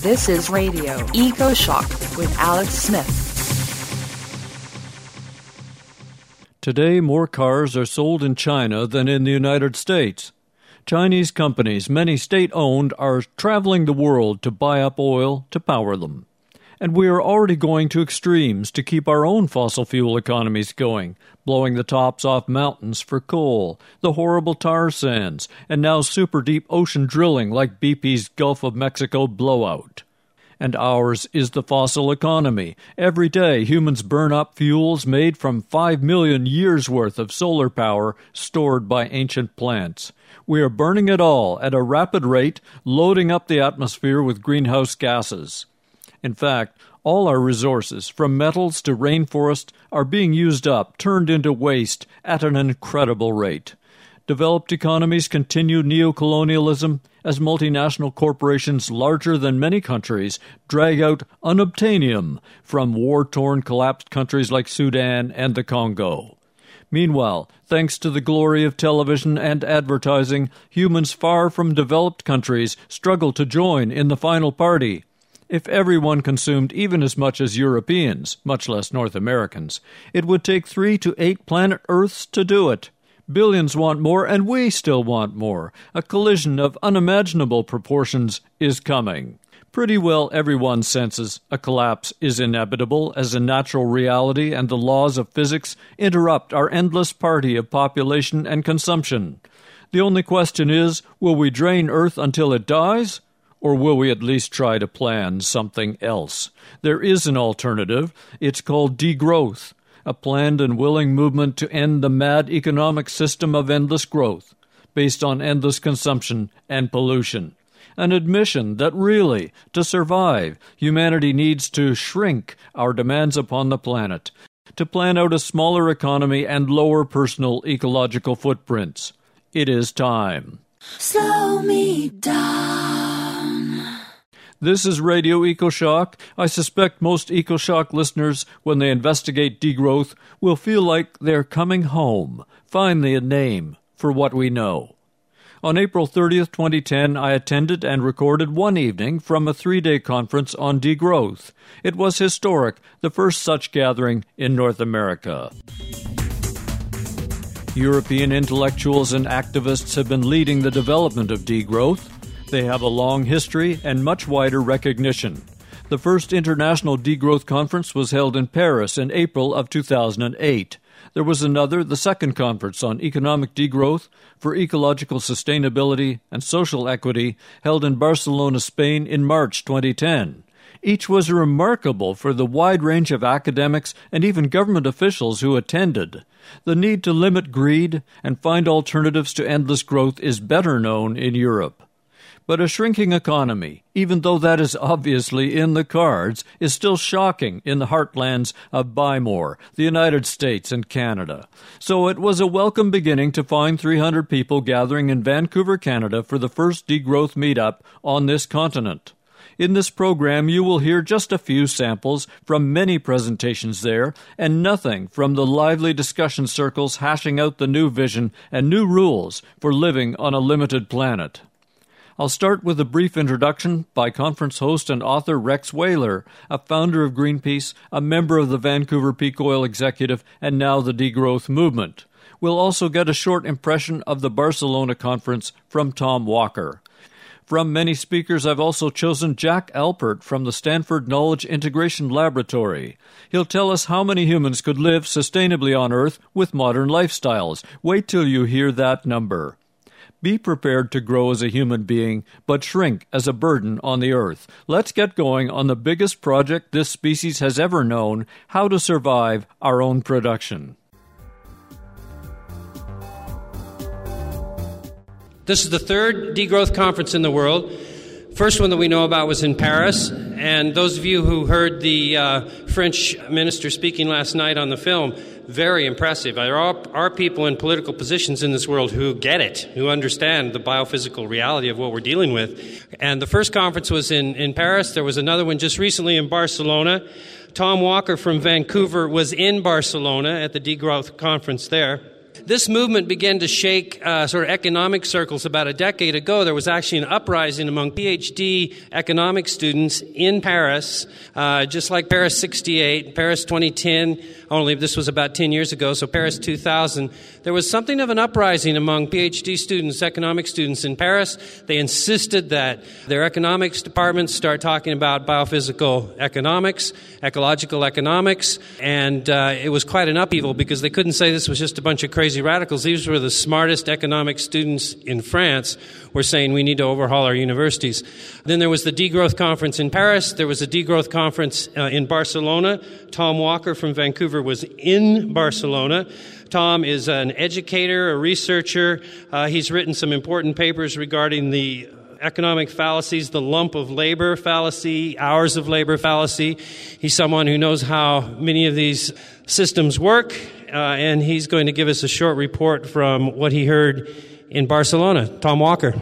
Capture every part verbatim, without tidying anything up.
This is Radio EcoShock with Alex Smith. Today, more cars are sold in China than in the United States. Chinese companies, many state-owned, are traveling the world to buy up oil to power them. And we are already going to extremes to keep our own fossil fuel economies going, blowing the tops off mountains for coal, the horrible tar sands, and now super-deep ocean drilling like B P's Gulf of Mexico blowout. And ours is the fossil economy. Every day, humans burn up fuels made from five million years' worth of solar power stored by ancient plants. We are burning it all at a rapid rate, loading up the atmosphere with greenhouse gases. In fact, all our resources, from metals to rainforest, are being used up, turned into waste at an incredible rate. Developed economies continue neocolonialism as multinational corporations larger than many countries drag out unobtainium from war-torn, collapsed countries like Sudan and the Congo. Meanwhile, thanks to the glory of television and advertising, humans far from developed countries struggle to join in the final party. If everyone consumed even as much as Europeans, much less North Americans, it would take three to eight planet Earths to do it. Billions want more, and we still want more. A collision of unimaginable proportions is coming. Pretty well everyone senses a collapse is inevitable as a natural reality and the laws of physics interrupt our endless party of population and consumption. The only question is, will we drain Earth until it dies? Or will we at least try to plan something else? There is an alternative. It's called degrowth, a planned and willing movement to end the mad economic system of endless growth, based on endless consumption and pollution. An admission that really, to survive, humanity needs to shrink our demands upon the planet, to plan out a smaller economy and lower personal ecological footprints. It is time. Slow me down. This is Radio EcoShock. I suspect most EcoShock listeners, when they investigate degrowth, will feel like they're coming home, finally a name for what we know. On April thirtieth, twenty ten, I attended and recorded one evening from a three-day conference on degrowth. It was historic, the first such gathering in North America. European intellectuals and activists have been leading the development of degrowth. They have a long history and much wider recognition. The first International Degrowth Conference was held in Paris in April of two thousand eight. There was another, the second conference on economic degrowth for ecological sustainability and social equity, held in Barcelona, Spain in March twenty ten. Each was remarkable for the wide range of academics and even government officials who attended. The need to limit greed and find alternatives to endless growth is better known in Europe. But a shrinking economy, even though that is obviously in the cards, is still shocking in the heartlands of Buy More, the United States and Canada. So it was a welcome beginning to find three hundred people gathering in Vancouver, Canada for the first degrowth meetup on this continent. In this program, you will hear just a few samples from many presentations there, and nothing from the lively discussion circles hashing out the new vision and new rules for living on a limited planet. I'll start with a brief introduction by conference host and author Rex Whaler, a founder of Greenpeace, a member of the Vancouver Peak Oil Executive, and now the Degrowth Movement. We'll also get a short impression of the Barcelona conference from Tom Walker. From many speakers, I've also chosen Jack Alpert from the Stanford Knowledge Integration Laboratory. He'll tell us how many humans could live sustainably on Earth with modern lifestyles. Wait till you hear that number. Be prepared to grow as a human being, but shrink as a burden on the earth. Let's get going on the biggest project this species has ever known, how to survive our own production. This is the third degrowth conference in the world. First one that we know about was in Paris, and those of you who heard the uh, French minister speaking last night on the film, very impressive. There are, are people in political positions in this world who get it, who understand the biophysical reality of what we're dealing with. And the first conference was in, in Paris. There was another one just recently in Barcelona. Tom Walker from Vancouver was in Barcelona at the Degrowth Conference there. this movement began to shake uh, sort of economic circles about a decade ago. There was actually an uprising among P H D economic students in Paris, uh, just like Paris sixty-eight, Paris twenty ten, only this was about ten years ago, so Paris two thousand. There was something of an uprising among P H D students, economic students in Paris. They insisted that their economics departments start talking about biophysical economics, ecological economics, and uh, it was quite an upheaval because they couldn't say this was just a bunch of crazy radicals. These were the smartest economic students in France were saying we need to overhaul our universities. Then there was the Degrowth Conference in Paris. There was a Degrowth Conference uh, in Barcelona. Tom Walker from Vancouver was in Barcelona. Tom is an educator, a researcher. Uh, he's written some important papers regarding the economic fallacies, the lump of labor fallacy, hours of labor fallacy. He's someone who knows how many of these systems work, uh, and he's going to give us a short report from what he heard in Barcelona. Tom Walker.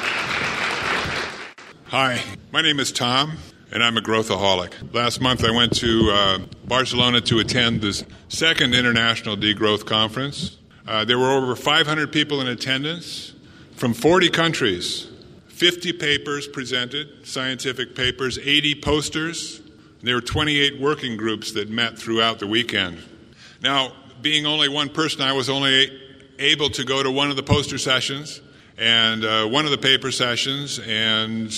Hi, my name is Tom, and I'm a growthaholic. Last month I went to uh, Barcelona to attend the second International Degrowth Conference. Uh, there were over five hundred people in attendance from forty countries, fifty papers presented, scientific papers, eighty posters. There were twenty-eight working groups that met throughout the weekend. Now, being only one person, I was only able to go to one of the poster sessions and uh, one of the paper sessions and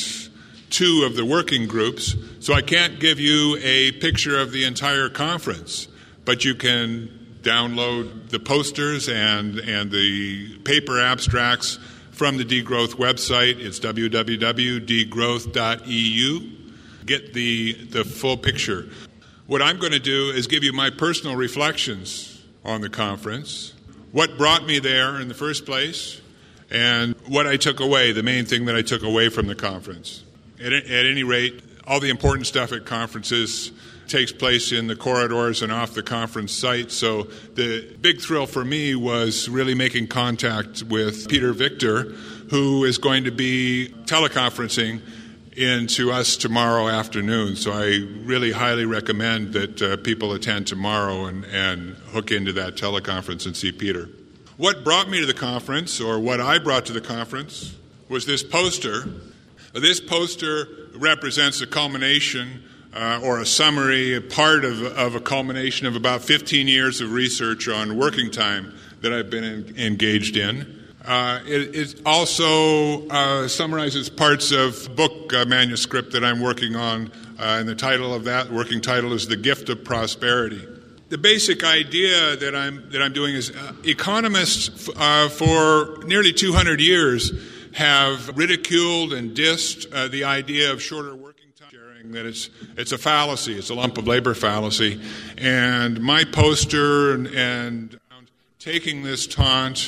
two of the working groups. So I can't give you a picture of the entire conference, but you can download the posters and, and the paper abstracts from the Degrowth website. It's w w w dot degrowth dot e u. Get the, the full picture. What I'm going to do is give you my personal reflections on the conference, what brought me there in the first place, and what I took away, the main thing that I took away from the conference. At, at any rate, all the important stuff at conferences takes place in the corridors and off the conference site. So the big thrill for me was really making contact with Peter Victor, who is going to be teleconferencing into us tomorrow afternoon. So I really highly recommend that uh, people attend tomorrow and, and hook into that teleconference and see Peter. What brought me to the conference, or what I brought to the conference, was this poster. This poster represents a culmination uh, or a summary, a part of, of a culmination of about fifteen years of research on working time that I've been in, engaged in. Uh, it, it also uh, summarizes parts of book uh, manuscript that I'm working on, uh, and the title of that working title is The Gift of Prosperity. The basic idea that I'm that I'm doing is uh, economists uh, for nearly two hundred years have ridiculed and dissed uh, the idea of shorter working time, sharing that it's it's a fallacy, it's a lump of labor fallacy, and my poster and, and taking this taunt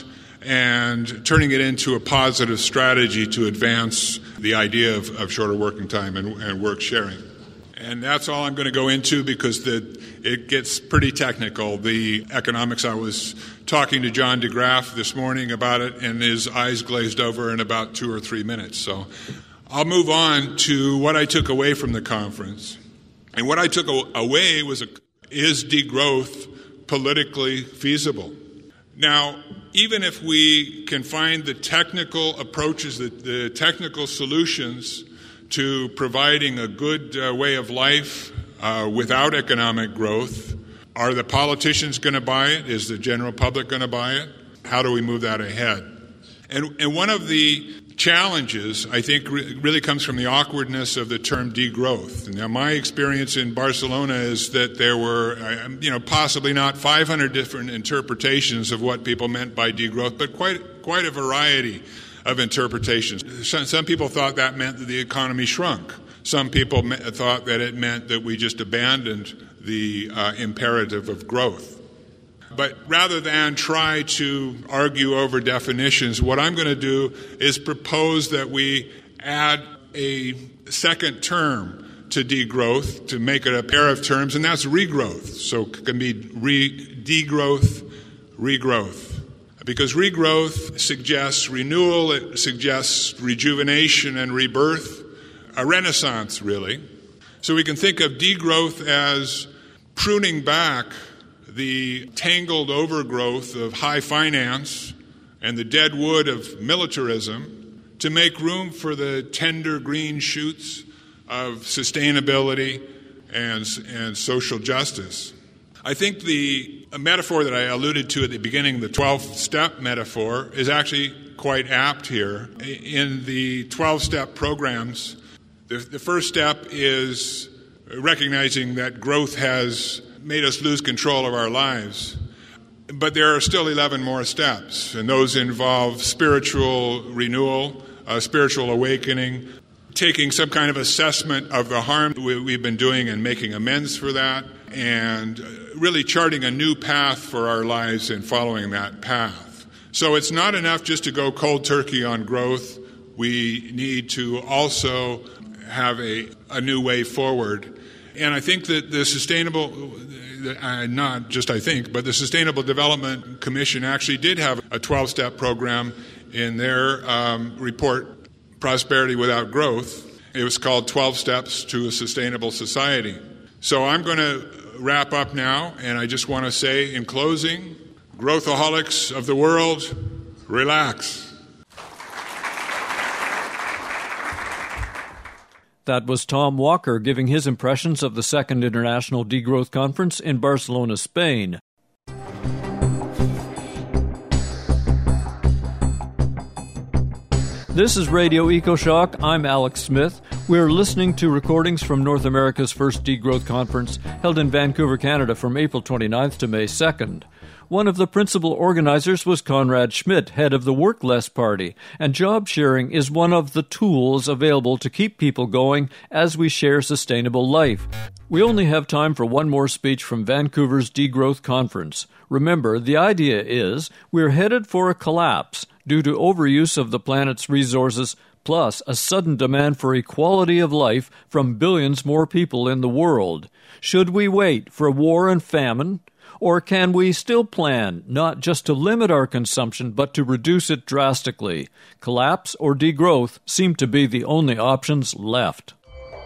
and turning it into a positive strategy to advance the idea of, of shorter working time and, and work sharing. And that's all I'm going to go into because the, it gets pretty technical. The economics, I was talking to John DeGraff this morning about it, and his eyes glazed over in about two or three minutes. So I'll move on to what I took away from the conference. And what I took away was, a, is degrowth politically feasible? Now, even if we can find the technical approaches, the, the technical solutions to providing a good uh, way of life uh, without economic growth, are the politicians going to buy it? Is the general public going to buy it? How do we move that ahead? And, and one of the challenges, I think, re- really comes from the awkwardness of the term degrowth. Now, my experience in Barcelona is that there were, uh, you know, possibly not five hundred different interpretations of what people meant by degrowth, but quite quite a variety of interpretations. Some, some people thought that meant that the economy shrunk. Some people me- thought that it meant that we just abandoned the uh, imperative of growth. But rather than try to argue over definitions, what I'm going to do is propose that we add a second term to degrowth to make it a pair of terms, and that's regrowth. So it can be re- degrowth, regrowth. Because regrowth suggests renewal, it suggests rejuvenation and rebirth, a renaissance, really. So we can think of degrowth as pruning back the tangled overgrowth of high finance and the dead wood of militarism to make room for the tender green shoots of sustainability and, and social justice. I think the metaphor that I alluded to at the beginning, the twelve-step metaphor, is actually quite apt here. In the twelve-step programs, the, the first step is recognizing that growth has made us lose control of our lives. But there are still eleven more steps, and those involve spiritual renewal, uh, spiritual awakening, taking some kind of assessment of the harm we, we've been doing and making amends for that, and really charting a new path for our lives and following that path. So it's not enough just to go cold turkey on growth. We need to also have a, a new way forward. And I think that the sustainable, uh, not just I think, but the Sustainable Development Commission actually did have a twelve-step program in their um, report, Prosperity Without Growth. It was called twelve Steps to a Sustainable Society. So I'm going to wrap up now, and I just want to say in closing, growthaholics of the world, relax. That was Tom Walker giving his impressions of the Second International Degrowth Conference in Barcelona, Spain. This is Radio EcoShock. I'm Alex Smith. We're listening to recordings from North America's first Degrowth Conference, held in Vancouver, Canada from April twenty-ninth to May second. One of the principal organizers was Conrad Schmidt, head of the Work Less Party, and job sharing is one of the tools available to keep people going as we share sustainable life. We only have time for one more speech from Vancouver's Degrowth Conference. Remember, the idea is we're headed for a collapse due to overuse of the planet's resources, plus a sudden demand for equality of life from billions more people in the world. Should we wait for war and famine? Or can we still plan not just to limit our consumption, but to reduce it drastically? Collapse or degrowth seem to be the only options left.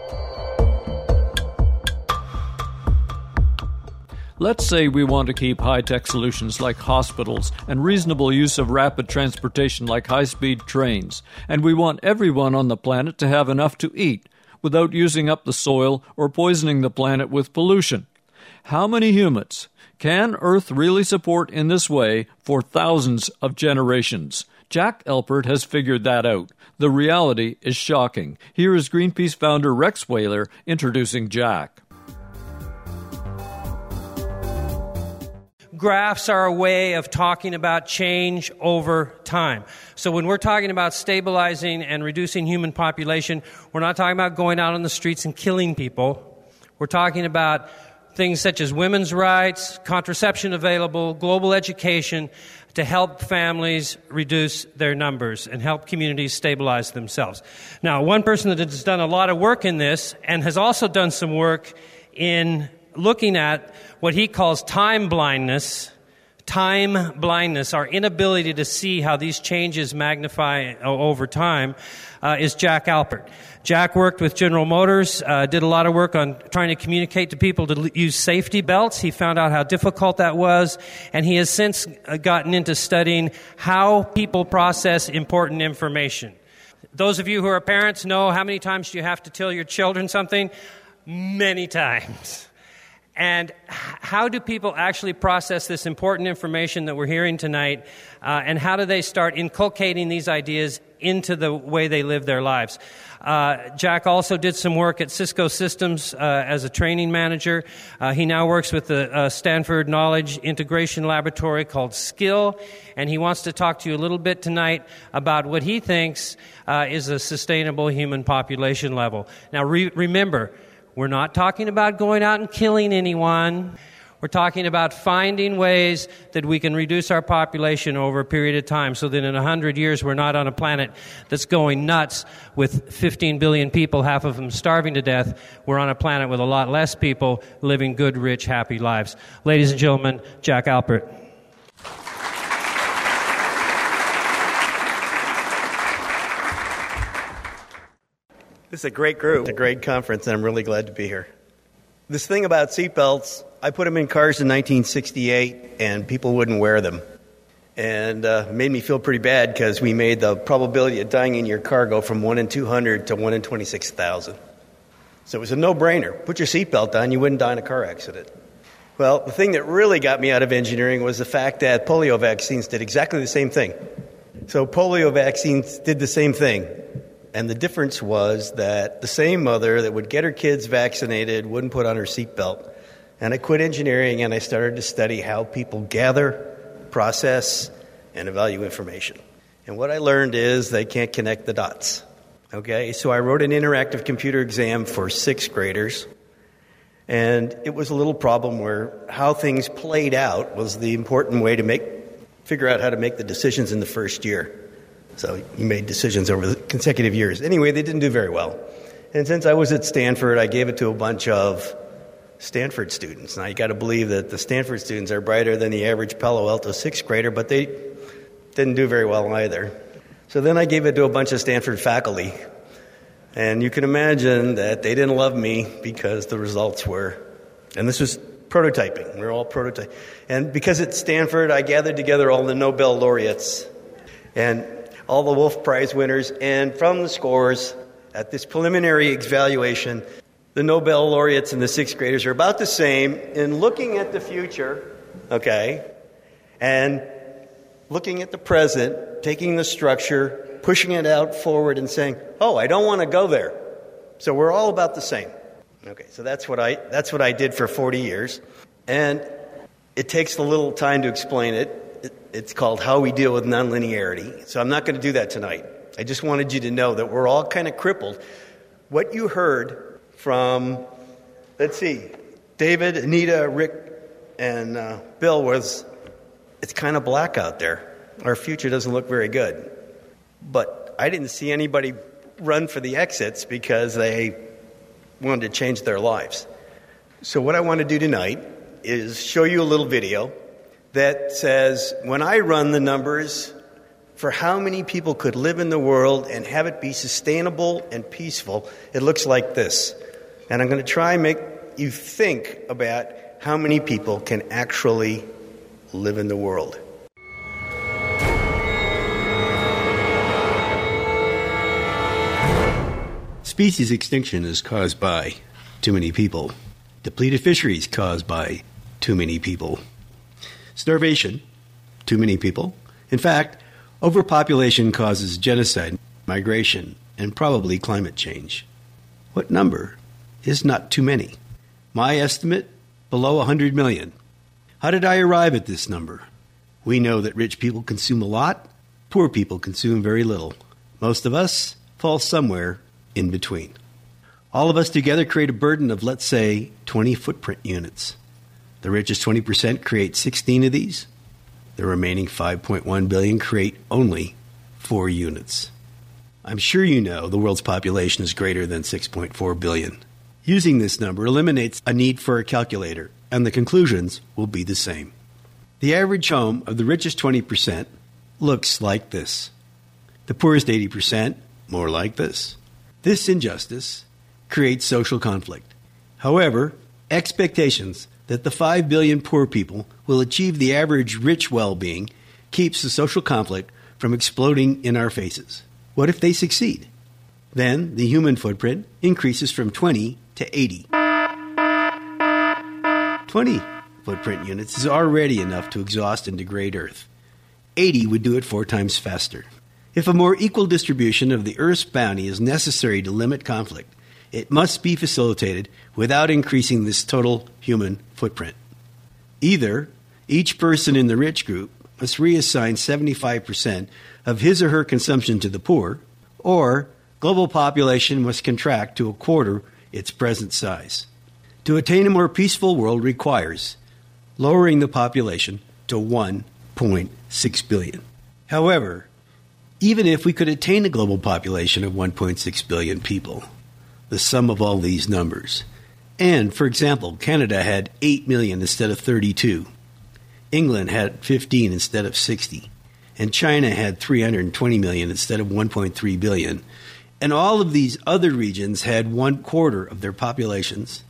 Let's say we want to keep high-tech solutions like hospitals and reasonable use of rapid transportation like high-speed trains, and we want everyone on the planet to have enough to eat without using up the soil or poisoning the planet with pollution. How many humans can Earth really support in this way for thousands of generations? Jack Alpert has figured that out. The reality is shocking. Here is Greenpeace founder Rex Whaler introducing Jack. Graphs are a way of talking about change over time. So when we're talking about stabilizing and reducing human population, we're not talking about going out on the streets and killing people. We're talking about things such as women's rights, contraception available, global education to help families reduce their numbers and help communities stabilize themselves. Now, one person that has done a lot of work in this and has also done some work in looking at what he calls time blindness, time blindness, our inability to see how these changes magnify over time, uh, is Jack Alpert. Jack worked with General Motors, uh, did a lot of work on trying to communicate to people to l- use safety belts. He found out how difficult that was, and he has since gotten into studying how people process important information. Those of you who are parents know how many times do you have to tell your children something? Many times. And how do people actually process this important information that we're hearing tonight, uh, and how do they start inculcating these ideas into the way they live their lives? Uh, Jack also did some work at Cisco Systems uh, as a training manager. Uh, he now works with the uh, Stanford Knowledge Integration Laboratory called SKILL, and he wants to talk to you a little bit tonight about what he thinks uh, is a sustainable human population level. Now, re- remember, we're not talking about going out and killing anyone. We're talking about finding ways that we can reduce our population over a period of time so that in one hundred years we're not on a planet that's going nuts with fifteen billion people, half of them starving to death. We're on a planet with a lot less people living good, rich, happy lives. Ladies and gentlemen, Jack Alpert. This is a great group, a great conference, and I'm really glad to be here. This thing about seatbelts I put them in cars in nineteen sixty-eight, and people wouldn't wear them. And uh, it made me feel pretty bad because we made the probability of dying in your car go from one in two hundred to one in twenty-six thousand. So it was a no-brainer. Put your seatbelt on, you wouldn't die in a car accident. Well, the thing that really got me out of engineering was the fact that polio vaccines did exactly the same thing. So polio vaccines did the same thing. And the difference was that the same mother that would get her kids vaccinated wouldn't put on her seatbelt. And I quit engineering and I started to study how people gather, process, and evaluate information. And what I learned is they can't connect the dots. Okay, so I wrote an interactive computer exam for sixth graders. And it was a little problem where how things played out was the important way to make figure out how to make the decisions in the first year. So you made decisions over the consecutive years. Anyway, they didn't do very well. And since I was at Stanford, I gave it to a bunch of Stanford students. Now, you got to believe that the Stanford students are brighter than the average Palo Alto sixth grader, but they didn't do very well either. So then I gave it to a bunch of Stanford faculty. And you can imagine that they didn't love me because the results were, and this was prototyping. We were all prototyping. And because at Stanford, I gathered together all the Nobel laureates and all the Wolf Prize winners. And from the scores at this preliminary evaluation, the Nobel laureates and the sixth graders are about the same in looking at the future, okay, and looking at the present, taking the structure, pushing it out forward and saying, oh, I don't want to go there. So we're all about the same. Okay, so that's what I that's what I did for forty years. And it takes a little time to explain it. it it's called How We Deal with Nonlinearity. So I'm not going to do that tonight. I just wanted you to know that we're all kind of crippled. What you heard from, let's see, David, Anita, Rick, and uh, Bill was, it's kind of black out there. Our future doesn't look very good. But I didn't see anybody run for the exits because they wanted to change their lives. So what I want to do tonight is show you a little video that says, when I run the numbers for how many people could live in the world and have it be sustainable and peaceful, it looks like this. And I'm going to try and make you think about how many people can actually live in the world. Species extinction is caused by too many people. Depleted fisheries caused by too many people. Starvation, too many people. In fact, overpopulation causes genocide, migration, and probably climate change. What number is not too many? My estimate, below one hundred million. How did I arrive at this number? We know that rich people consume a lot, poor people consume very little. Most of us fall somewhere in between. All of us together create a burden of, let's say, twenty footprint units. The richest twenty percent create sixteen of these. The remaining five point one billion create only four units. I'm sure you know the world's population is greater than six point four billion. Using this number eliminates a need for a calculator, and the conclusions will be the same. The average home of the richest twenty percent looks like this. The poorest eighty percent, more like this. This injustice creates social conflict. However, expectations that the five billion poor people will achieve the average rich well-being keeps the social conflict from exploding in our faces. What if they succeed? Then the human footprint increases from twenty to eighty. twenty footprint units is already enough to exhaust and degrade Earth. eighty would do it four times faster. If a more equal distribution of the Earth's bounty is necessary to limit conflict, it must be facilitated without increasing this total human footprint. Either each person in the rich group must reassign seventy-five percent of his or her consumption to the poor, or global population must contract to a quarter its present size. To attain a more peaceful world requires lowering the population to one point six billion. However, even if we could attain a global population of one point six billion people, the sum of all these numbers, and, for example, Canada had eight million instead of thirty-two, England had fifteen instead of sixty, and China had three hundred twenty million instead of one point three billion, and all of these other regions had one quarter of their populations,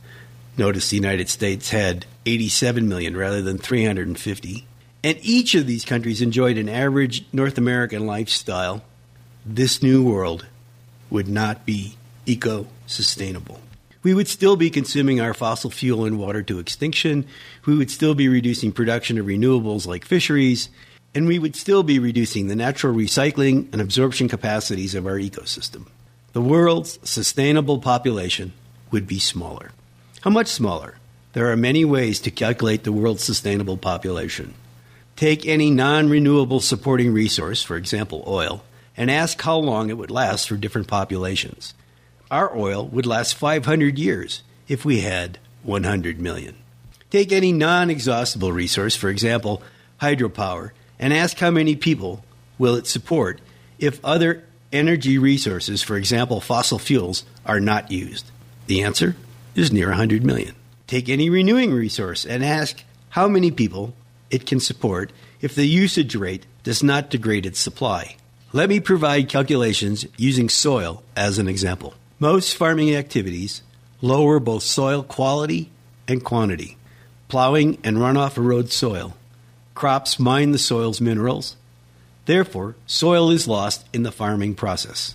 Notice the United States had eighty-seven million rather than three hundred fifty. And each of these countries enjoyed an average North American lifestyle. This new world would not be eco-sustainable. We would still be consuming our fossil fuel and water to extinction. We would still be reducing production of renewables like fisheries. And we would still be reducing the natural recycling and absorption capacities of our ecosystem. The world's sustainable population would be smaller. How much smaller? There are many ways to calculate the world's sustainable population. Take any non-renewable supporting resource, for example oil, and ask how long it would last for different populations. Our oil would last five hundred years if we had one hundred million. Take any non-exhaustible resource, for example hydropower, and ask how many people will it support if other energy resources, for example fossil fuels, are not used. The answer is near one hundred million. Take any renewing resource and ask how many people it can support if the usage rate does not degrade its supply. Let me provide calculations using soil as an example. Most farming activities lower both soil quality and quantity. Plowing and runoff erode soil. Crops mine the soil's minerals. Therefore, soil is lost in the farming process.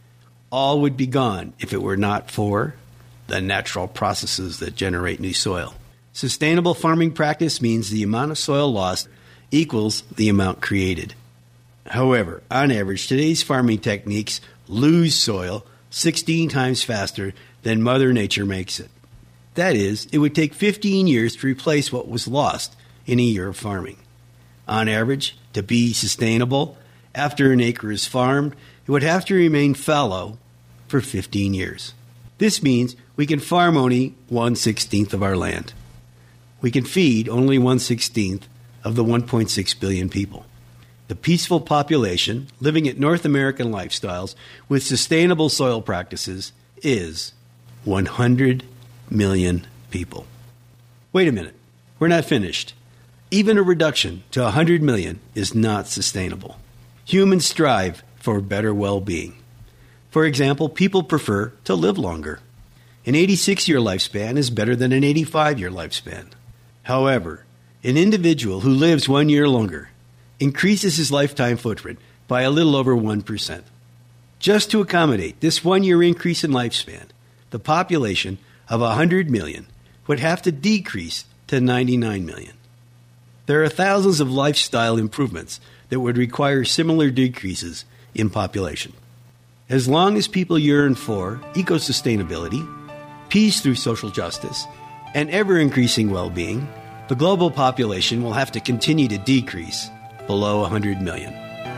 All would be gone if it were not for the natural processes that generate new soil. Sustainable farming practice means the amount of soil lost equals the amount created. However, on average, today's farming techniques lose soil sixteen times faster than Mother Nature makes it. That is, it would take fifteen years to replace what was lost in a year of farming. On average, to be sustainable, after an acre is farmed, it would have to remain fallow for fifteen years. This means we can farm only one-sixteenth of our land. We can feed only one-sixteenth of the one point six billion people. The peaceful population living at North American lifestyles with sustainable soil practices is one hundred million people. Wait a minute. We're not finished. Even a reduction to one hundred million is not sustainable. Humans strive for better well-being. For example, people prefer to live longer. An eighty-six-year lifespan is better than an eighty-five-year lifespan. However, an individual who lives one year longer increases his lifetime footprint by a little over one percent. Just to accommodate this one-year increase in lifespan, the population of one hundred million would have to decrease to ninety-nine million. There are thousands of lifestyle improvements that would require similar decreases in population. As long as people yearn for eco-sustainability, peace through social justice, and ever-increasing well-being, the global population will have to continue to decrease below one hundred million.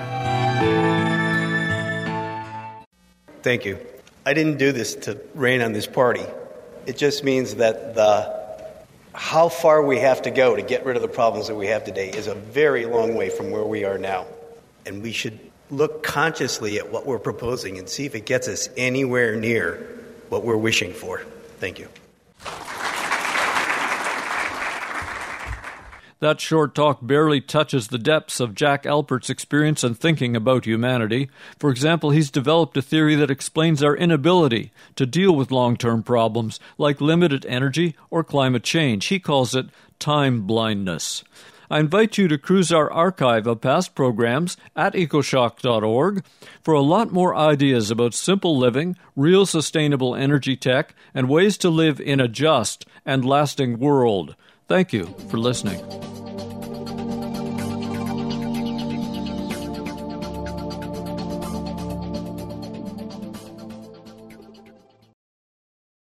Thank you. I didn't do this to rain on this party. It just means that the how far we have to go to get rid of the problems that we have today is a very long way from where we are now. And we should look consciously at what we're proposing and see if it gets us anywhere near what we're wishing for. Thank you. That short talk barely touches the depths of Jack Alpert's experience and thinking about humanity. For example, he's developed a theory that explains our inability to deal with long-term problems like limited energy or climate change. He calls it time blindness. I invite you to cruise our archive of past programs at ecoshock dot org for a lot more ideas about simple living, real sustainable energy tech, and ways to live in a just and lasting world. Thank you for listening.